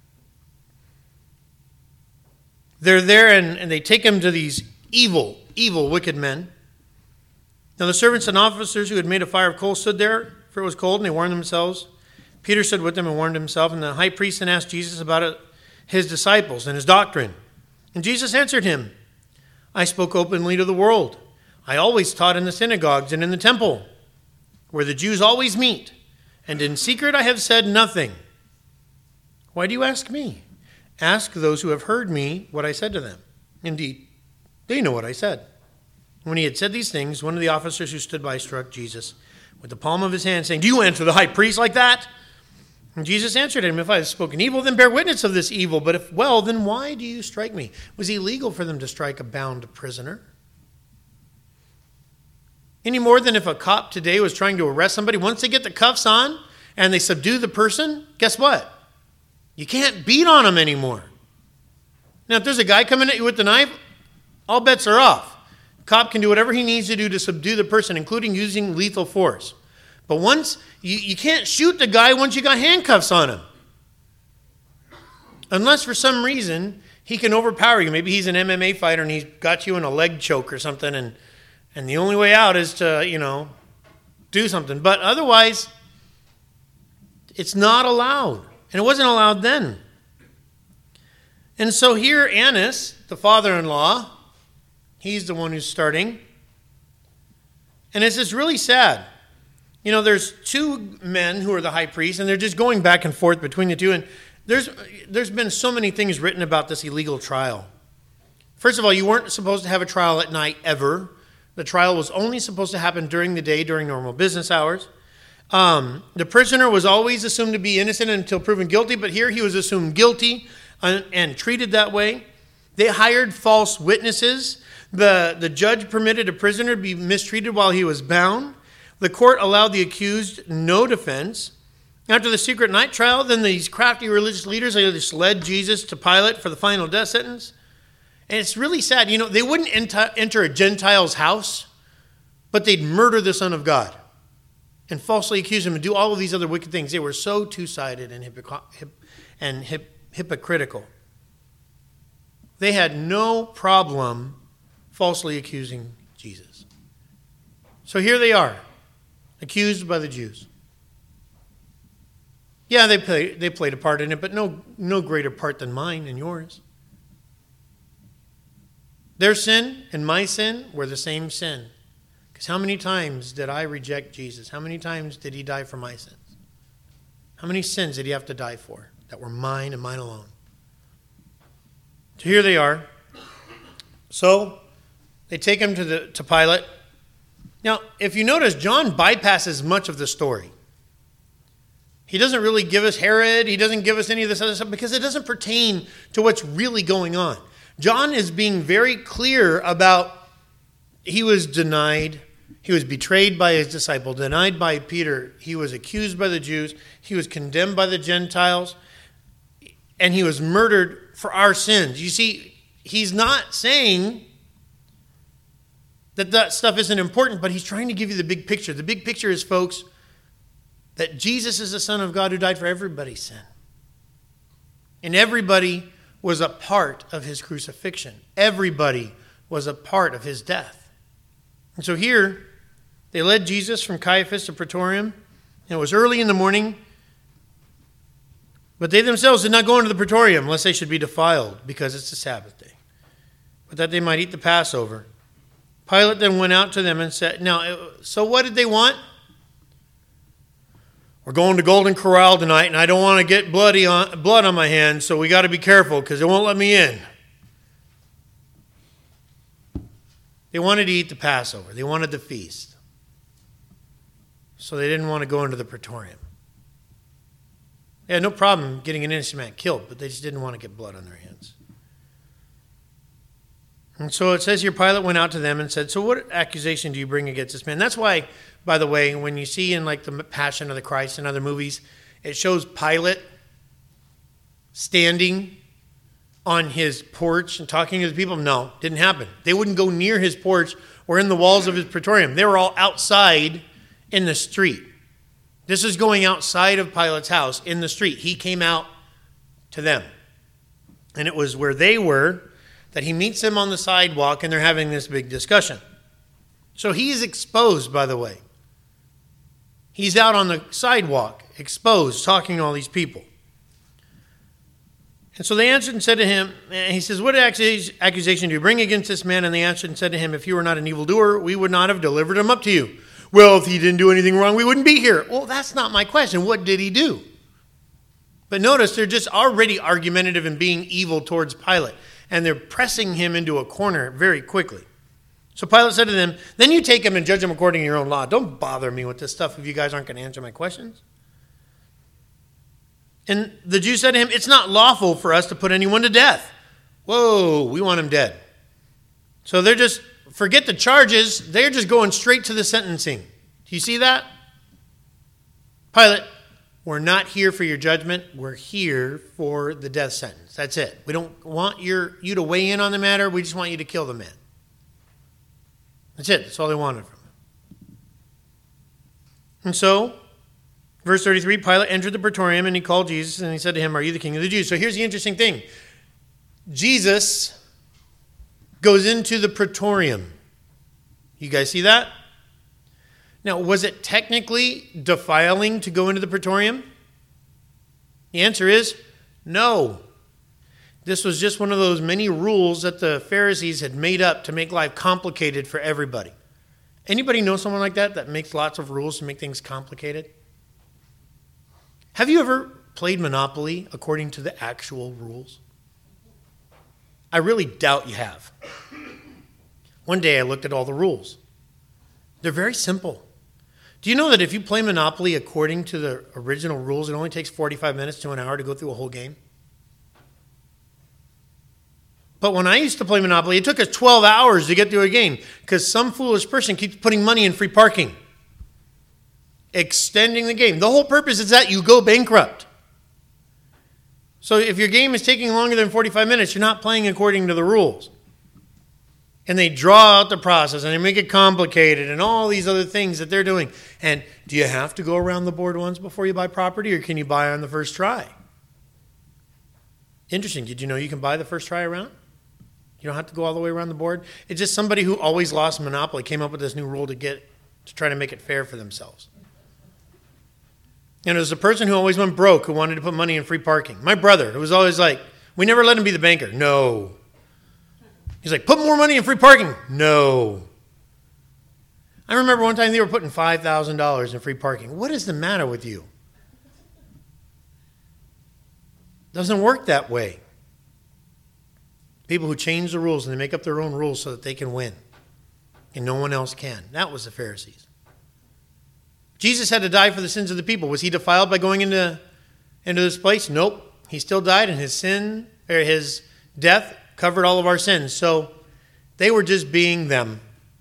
they're there and, and they take him to these evil, evil, wicked men. Now the servants and officers who had made a fire of coals stood there, for it was cold, and they warmed themselves. Peter stood with them and warmed himself, and the high priest then asked Jesus about it, his disciples and his doctrine. And Jesus answered him, I spoke openly to the world. I always taught in the synagogues and in the temple, where the Jews always meet, and in secret I have said nothing. Why do you ask me? Ask those who have heard me what I said to them. Indeed, they know what I said. When he had said these things, one of the officers who stood by struck Jesus with the palm of his hand, saying, Do you answer the high priest like that? And Jesus answered him, If I have spoken evil, then bear witness of this evil. But if well, then why do you strike me? Was it illegal for them to strike a bound prisoner? Any more than if a cop today was trying to arrest somebody, once they get the cuffs on and they subdue the person, guess what? You can't beat on them anymore. Now, if there's a guy coming at you with the knife, all bets are off. Cop can do whatever he needs to do to subdue the person, including using lethal force. But once, you, you can't shoot the guy once you got handcuffs on him. Unless for some reason he can overpower you. Maybe he's an M M A fighter and he's got you in a leg choke or something, and, and the only way out is to, you know, do something. But otherwise, it's not allowed. And it wasn't allowed then. And so here Annas, the father-in-law, he's the one who's starting. And it's just really sad. You know, there's two men who are the high priests, and they're just going back and forth between the two. And there's there's been so many things written about this illegal trial. First of all, you weren't supposed to have a trial at night ever. The trial was only supposed to happen during the day, during normal business hours. Um, the prisoner was always assumed to be innocent until proven guilty, but here he was assumed guilty and, and treated that way. They hired false witnesses. The, the judge permitted a prisoner to be mistreated while he was bound. The court allowed the accused no defense. After the secret night trial, then these crafty religious leaders, they just led Jesus to Pilate for the final death sentence. And it's really sad. You know, they wouldn't enter, enter a Gentile's house, but they'd murder the Son of God and falsely accuse him and do all of these other wicked things. They were so two-sided and, hypocr- hip- and hip- hypocritical. They had no problem falsely accusing Jesus. So here they are, accused by the Jews. Yeah, they play, they played a part in it, but no, no greater part than mine and yours. Their sin and my sin were the same sin. Because how many times did I reject Jesus? How many times did he die for my sins? How many sins did he have to die for that were mine and mine alone? So here they are. So they take him to the to Pilate. Now, if you notice, John bypasses much of the story. He doesn't really give us Herod. He doesn't give us any of this other stuff because it doesn't pertain to what's really going on. John is being very clear about he was denied. He was betrayed by his disciple, denied by Peter. He was accused by the Jews. He was condemned by the Gentiles. And he was murdered for our sins. You see, he's not saying that that stuff isn't important, but he's trying to give you the big picture. The big picture is, folks, that Jesus is the Son of God who died for everybody's sin. And everybody was a part of his crucifixion. Everybody was a part of his death. And so here, they led Jesus from Caiaphas to Praetorium. And it was early in the morning. But they themselves did not go into the Praetorium, lest they should be defiled, because it's the Sabbath day, but that they might eat the Passover. Pilate then went out to them and said, now, so what did they want? we're going to Golden Corral tonight, and I don't want to get bloody on, blood on my hands, so we got to be careful because they won't let me in. They wanted to eat the Passover. They wanted the feast. So they didn't want to go into the Praetorium. They had no problem getting an innocent man killed, but they just didn't want to get blood on their hands. And so it says here, Pilate went out to them and said, so what accusation do you bring against this man? That's why, by the way, when you see in like the Passion of the Christ and other movies, it shows Pilate standing on his porch and talking to the people. No, didn't happen. They wouldn't go near his porch or in the walls of his Praetorium. They were all outside in the street. This is going outside of Pilate's house in the street. He came out to them. And it was where they were that he meets them on the sidewalk and they're having this big discussion. So he's exposed, by the way. He's out on the sidewalk, exposed, talking to all these people. And so they answered and said to him, and he says, what accusation do you bring against this man? And they answered and said to him, if you were not an evildoer, we would not have delivered him up to you. Well, if he didn't do anything wrong, we wouldn't be here. Well, that's not my question. What did he do? But notice they're just already argumentative and being evil towards Pilate. And they're pressing him into a corner very quickly. So Pilate said to them, then you take him and judge him according to your own law. Don't bother me with this stuff if you guys aren't going to answer my questions. And the Jews said to him, it's not lawful for us to put anyone to death. Whoa, we want him dead. So they're just, forget the charges, they're just going straight to the sentencing. Do you see that? Pilate, we're not here for your judgment. We're here for the death sentence. That's it. We don't want your you to weigh in on the matter. We just want you to kill the man. That's it. That's all they wanted from him. And so, verse thirty-three, Pilate entered the Praetorium and he called Jesus and he said to him, are you the king of the Jews? So here's the interesting thing. Jesus goes into the Praetorium. You guys see that? Now, was it technically defiling to go into the Praetorium? The answer is no. This was just one of those many rules that the Pharisees had made up to make life complicated for everybody. Anybody know someone like that that makes lots of rules to make things complicated? Have you ever played Monopoly according to the actual rules? I really doubt you have. One day I looked at all the rules. They're very simple. Do you know that if you play Monopoly according to the original rules, it only takes forty-five minutes to an hour to go through a whole game? But when I used to play Monopoly, it took us twelve hours to get through a game because some foolish person keeps putting money in free parking, extending the game. The whole purpose is that you go bankrupt. So if your game is taking longer than forty-five minutes, you're not playing according to the rules. And they draw out the process and they make it complicated and all these other things that they're doing. And do you have to go around the board once before you buy property, or can you buy on the first try? Interesting. Did you know you can buy the first try around? You don't have to go all the way around the board. It's just somebody who always lost Monopoly came up with this new rule to get to try to make it fair for themselves. And it was a person who always went broke who wanted to put money in free parking. My brother, who was always like, we never let him be the banker. No. He's like, put more money in free parking. No. I remember one time they were putting five thousand dollars in free parking. What is the matter with you? Doesn't work that way. People who change the rules and they make up their own rules so that they can win. And no one else can. That was the Pharisees. Jesus had to die for the sins of the people. Was he defiled by going into, into this place? Nope. He still died, and his sin, or his death covered all of our sins. So they were just being them,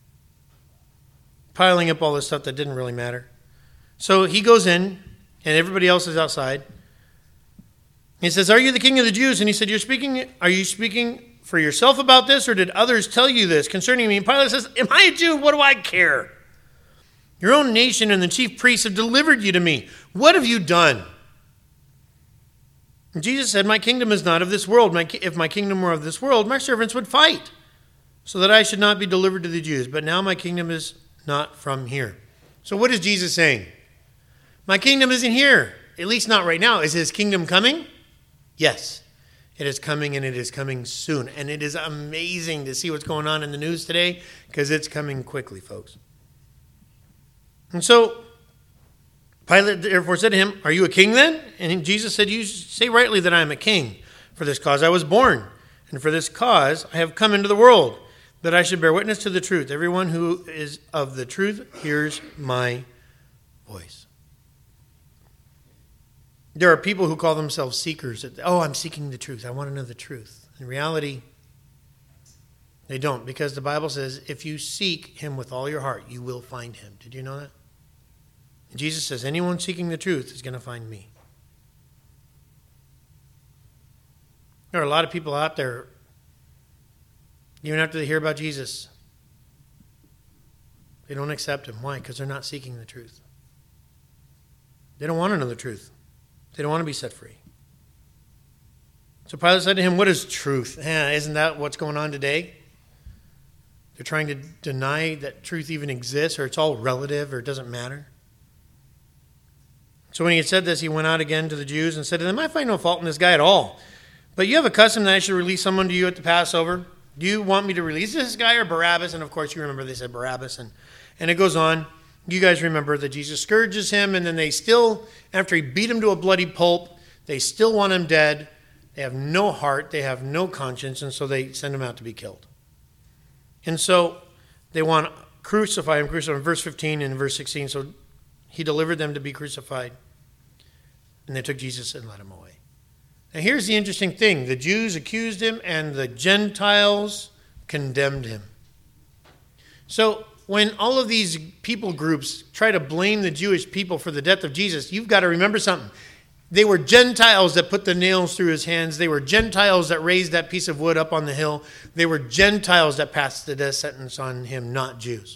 piling up all this stuff that didn't really matter. So he goes in, and everybody else is outside. He says, are you the king of the Jews? And he said, You're speaking, are you speaking for yourself about this, or did others tell you this concerning me? And Pilate says, am I a Jew? What do I care? Your own nation and the chief priests have delivered you to me. What have you done? And Jesus said, my kingdom is not of this world. My, if my kingdom were of this world, my servants would fight so that I should not be delivered to the Jews. But now my kingdom is not from here. So what is Jesus saying? My kingdom isn't here, at least not right now. Is his kingdom coming? Yes, it is coming, and it is coming soon. And it is amazing to see what's going on in the news today because it's coming quickly, folks. And so Pilate therefore said to him, "Are you a king then?" And Jesus said, "You say rightly that I am a king. For this cause I was born, and for this cause I have come into the world, that I should bear witness to the truth. Everyone who is of the truth hears my voice." There are people who call themselves seekers. Oh, I'm seeking the truth. I want to know the truth. In reality, they don't, because the Bible says, if you seek him with all your heart, you will find him. Did you know that? And Jesus says, anyone seeking the truth is going to find me. There are a lot of people out there, even after they hear about Jesus, they don't accept him. Why? Because they're not seeking the truth. They don't want to know the truth. They don't want to be set free. So Pilate said to him, "What is truth?" Eh, isn't that what's going on today? They're trying to deny that truth even exists, or it's all relative, or it doesn't matter. So when he had said this, he went out again to the Jews and said to them, "I find no fault in this guy at all. But you have a custom that I should release someone to you at the Passover. Do you want me to release this guy or Barabbas?" And of course, you remember they said Barabbas. And, and it goes on. You guys remember that Jesus scourges him, and then they still, after he beat him to a bloody pulp, they still want him dead. They have no heart. They have no conscience. And so they send him out to be killed. And so they want to crucify him. Crucify him. Verse fifteen and verse sixteen. So he delivered them to be crucified. And they took Jesus and led him away. Now here's the interesting thing. The Jews accused him and the Gentiles condemned him. So when all of these people groups try to blame the Jewish people for the death of Jesus, you've got to remember something. They were Gentiles that put the nails through his hands. They were Gentiles that raised that piece of wood up on the hill. They were Gentiles that passed the death sentence on him, not Jews.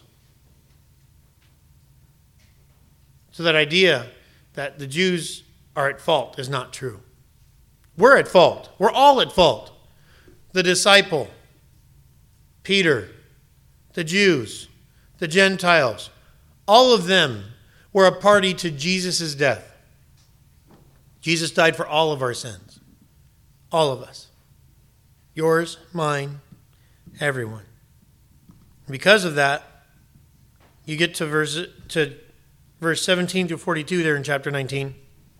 So that idea that the Jews are at fault is not true. We're at fault. We're all at fault. The disciple, Peter, the Jews, the Gentiles, all of them were a party to Jesus' death. Jesus died for all of our sins. All of us. Yours, mine, everyone. Because of that, you get to verse, to verse seventeen through forty-two there in chapter nineteen.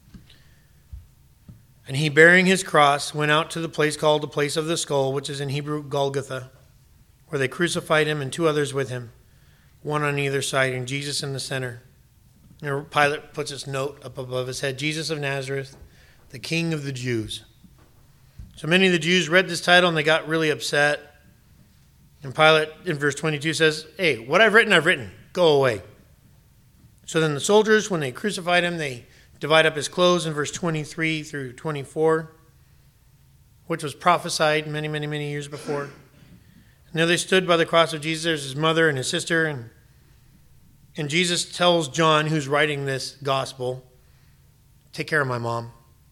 "And he, bearing his cross, went out to the place called the place of the skull, which is in Hebrew Golgotha, where they crucified him and two others with him, one on either side, and Jesus in the center. And Pilate puts this note up above his head, "Jesus of Nazareth, the King of the Jews." So many of the Jews read this title and they got really upset. And Pilate, in verse twenty-two, says, "Hey, what I've written, I've written. Go away." So then the soldiers, when they crucified him, they divide up his clothes in verse twenty-three through twenty-four, which was prophesied many, many, many years before. And there they stood by the cross of Jesus. There's his mother and his sister. And, and Jesus tells John, who's writing this gospel, "Take care of my mom."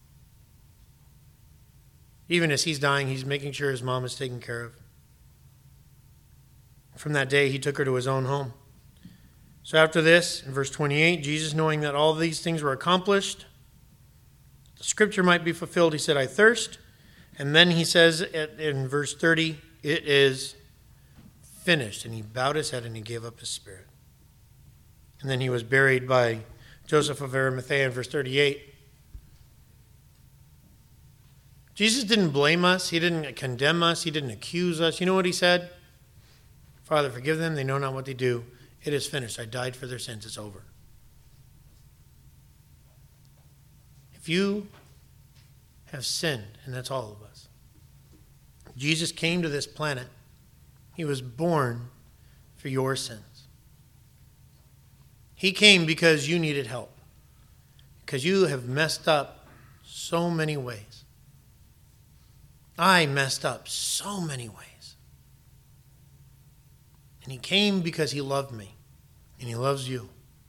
Even as he's dying, he's making sure his mom is taken care of. From that day, he took her to his own home. So after this, in verse twenty-eight, Jesus, knowing that all these things were accomplished, the scripture might be fulfilled, he said, "I thirst." And then he says in verse thirty, "It is finished." And he bowed his head and he gave up his spirit. And then he was buried by Joseph of Arimathea in verse thirty-eight. Jesus didn't blame us. He didn't condemn us. He didn't accuse us. You know what he said? "Father, forgive them. They know not what they do. It is finished. I died for their sins. It's over." If you have sinned, and that's all of us, Jesus came to this planet. He was born for your sins. He came because you needed help, because you have messed up so many ways. I messed up so many ways. And he came because he loved me. And he loves you.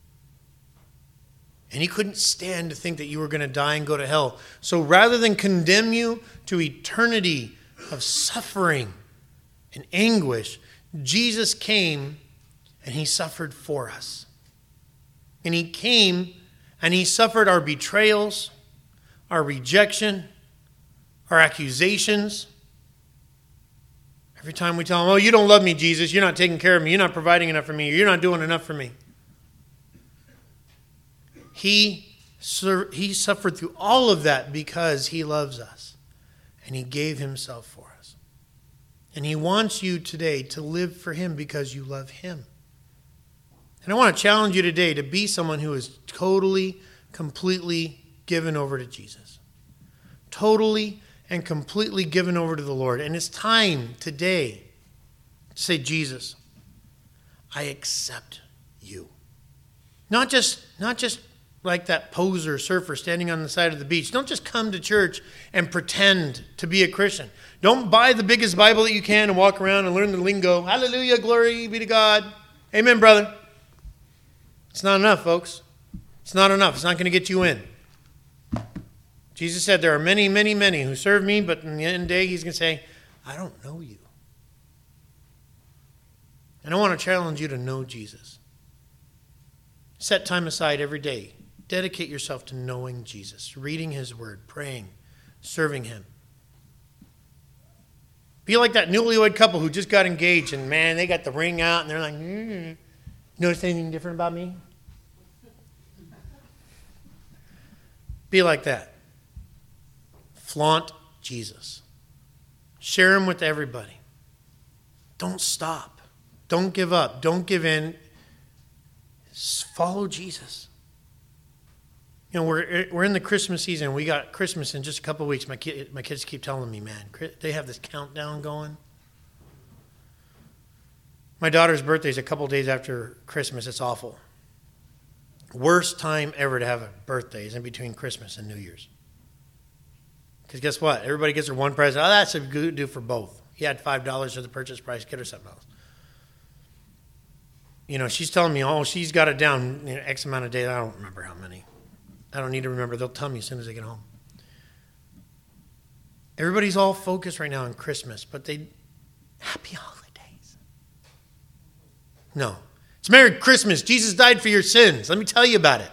And he couldn't stand to think that you were going to die and go to hell. So rather than condemn you to eternity of suffering and anguish, Jesus came and he suffered for us. And he came and he suffered our betrayals, our rejection, our accusations. Every time we tell him, "Oh, you don't love me, Jesus. You're not taking care of me. You're not providing enough for me. You're not doing enough for me." He, sur- he suffered through all of that because he loves us. And he gave himself for us. And he wants you today to live for him because you love him. And I want to challenge you today to be someone who is totally, completely given over to Jesus. Totally and completely given over to the Lord. And it's time today to say, Jesus, I accept you. Not just, not just like that poser surfer standing on the side of the beach. Don't just come to church and pretend to be a Christian. Don't buy the biggest Bible that you can and walk around and learn the lingo. Hallelujah, glory be to God. Amen, brother. It's not enough, folks. It's not enough. It's not going to get you in. Jesus said there are many, many, many who serve me, but in the end of the day, he's going to say, I don't know you. And I want to challenge you to know Jesus. Set time aside every day. Dedicate yourself to knowing Jesus, reading his word, praying, serving him. Be like that newlywed couple who just got engaged and, man, they got the ring out and they're like, mm, notice anything different about me? Be like that. Flaunt Jesus. Share him with everybody. Don't stop. Don't give up. Don't give in. Follow Jesus. You know, we're we're in the Christmas season. We got Christmas in just a couple of weeks. My kid, my kids keep telling me, man, they have this countdown going. My daughter's birthday is a couple of days after Christmas. It's awful. Worst time ever to have a birthday is in between Christmas and New Year's. Because guess what? Everybody gets their one present. Oh, that's a good do for both. You had five dollars for the purchase price. Get her seven dollars. You know, she's telling me, oh, she's got it down you know, X amount of days. I don't remember how many. I don't need to remember. They'll tell me as soon as they get home. Everybody's all focused right now on Christmas, but they, happy holidays. No. It's Merry Christmas. Jesus died for your sins. Let me tell you about it.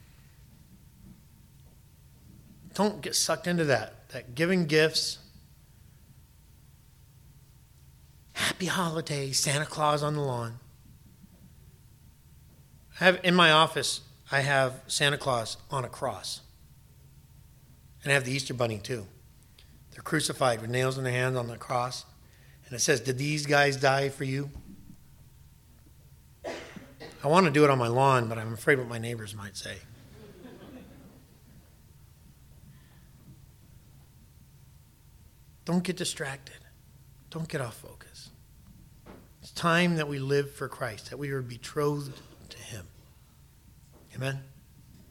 Don't get sucked into that. That giving gifts. Happy holidays. Santa Claus on the lawn. I have in my office, I have Santa Claus on a cross. And I have the Easter Bunny too. They're crucified with nails in their hands on the cross. And it says, did these guys die for you? I want to do it on my lawn, but I'm afraid what my neighbors might say. Don't get distracted. Don't get off focus. It's time that we live for Christ, that we are betrothed to him. Amen?